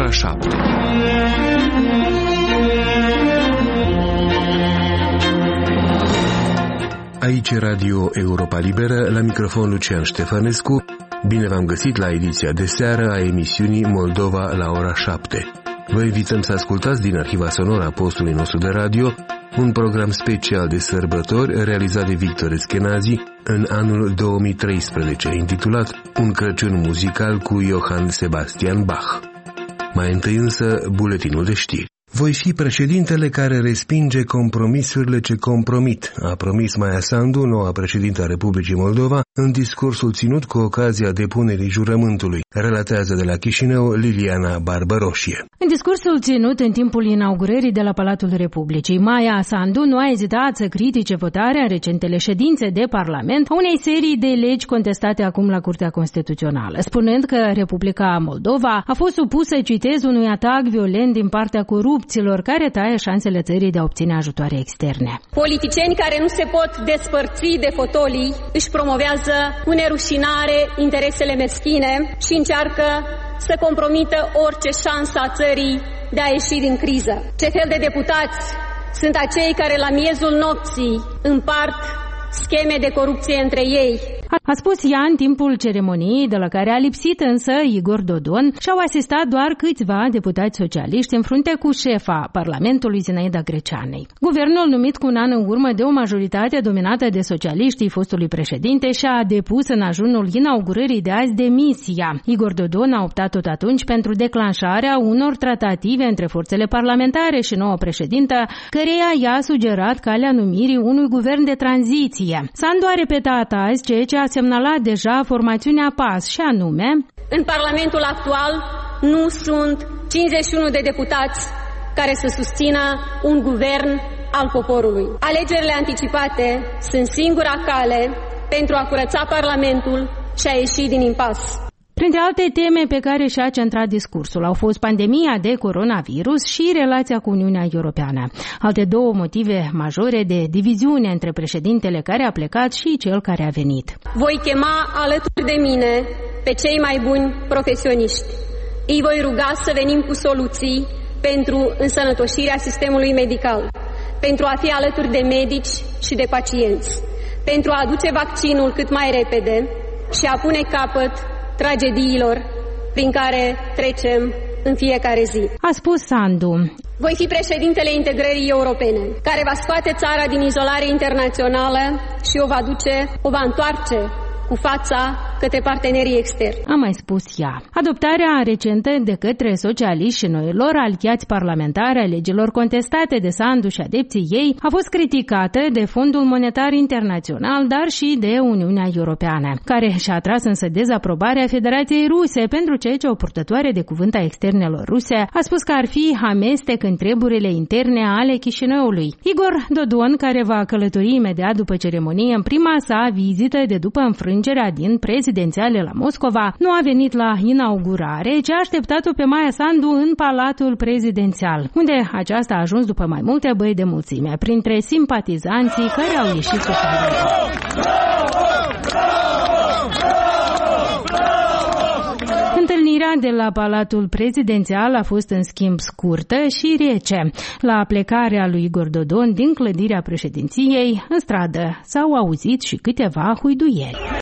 ora 7. Aici Radio Europa Liberă, la microfon Lucian Ștefănescu. Bine v-am găsit la ediția de seară a emisiunii Moldova la ora 7. Vă invităm să ascultați din arhiva sonoră a postului nostru de radio un program special de sărbători realizat de Victor Eskenazi în anul 2013, intitulat Un Crăciun muzical cu Johann Sebastian Bach. Mai întâi însă, buletinul de știri. Voi fi președintele care respinge compromisurile ce compromit, a promis Maia Sandu, noua președintă a Republicii Moldova, în discursul ținut cu ocazia depunerii jurământului, relatează de la Chișinău Liliana Barbăroșie. În discursul ținut în timpul inaugurării de la Palatul Republicii, Maia Sandu nu a ezitat să critique votarea în recentele ședințe de Parlament a unei serii de legi contestate acum la Curtea Constituțională, spunând că Republica Moldova a fost supusă, citez, unui atac violent din partea corupților care taie șansele țării de a obține ajutoare externe. Politicieni care nu se pot despărți de fotolii își promovează cu nerușinare interesele meschine și încearcă să compromită orice șansă a țării de a ieși din criză. Ce fel de deputați sunt acei care la miezul nopții împart scheme de corupție între ei? A spus ea în timpul ceremoniei, de la care a lipsit însă Igor Dodon și au asistat doar câțiva deputați socialiști în frunte cu șefa Parlamentului Zinaida Greceanei. Guvernul, numit cu un an în urmă de o majoritate dominată de socialiștii fostului președinte, și-a depus în ajunul inaugurării de azi demisia. Igor Dodon a optat tot atunci pentru declanșarea unor tratative între forțele parlamentare și noua președintă, căreia i-a sugerat calea numirii unui guvern de tranziție. Sandu a repetat azi ceea ce a semnalat deja formațiunea PAS, și anume: în Parlamentul actual nu sunt 51 de deputați care să susțină un guvern al poporului. Alegerile anticipate sunt singura cale pentru a curăța Parlamentul și a ieși din impas. Printre alte teme pe care și-a centrat discursul au fost pandemia de coronavirus și relația cu Uniunea Europeană. Alte două motive majore de diviziune între președintele care a plecat și cel care a venit. Voi chema alături de mine pe cei mai buni profesioniști. Îi voi ruga să venim cu soluții pentru însănătoșirea sistemului medical, pentru a fi alături de medici și de pacienți, pentru a aduce vaccinul cât mai repede și a pune capăt tragediilor prin care trecem în fiecare zi. A spus Sandu. Voi fi președintele integrării europene, care va scoate țara din izolare internațională și o va întoarce cu fața către partenerii externi. A mai spus ea. Adoptarea recentă de către socialiști și noilor aliați parlamentari a legilor contestate de Sandu și adepții ei a fost criticată de Fondul Monetar Internațional, dar și de Uniunea Europeană, care și-a atras însă dezaprobarea Federației Ruse, pentru ceea ce o purtătoare de cuvânt a externelor ruse a spus că ar fi amestec în treburile interne ale Chișinăului. Igor Dodon, care va călători imediat după ceremonie în prima sa vizită de după înfrângerea din prezidențiale la Moscova, nu a venit la inaugurare, ci a așteptat-o pe Maia Sandu în Palatul Prezidențial, unde aceasta a ajuns după mai multe băi de mulțime, printre simpatizanții care au ieșit să salută. Întâlnirea de la Palatul Prezidențial a fost în schimb scurtă și rece. La plecarea lui Igor Dodon din clădirea președinției, în stradă s-au auzit și câteva huiduieri.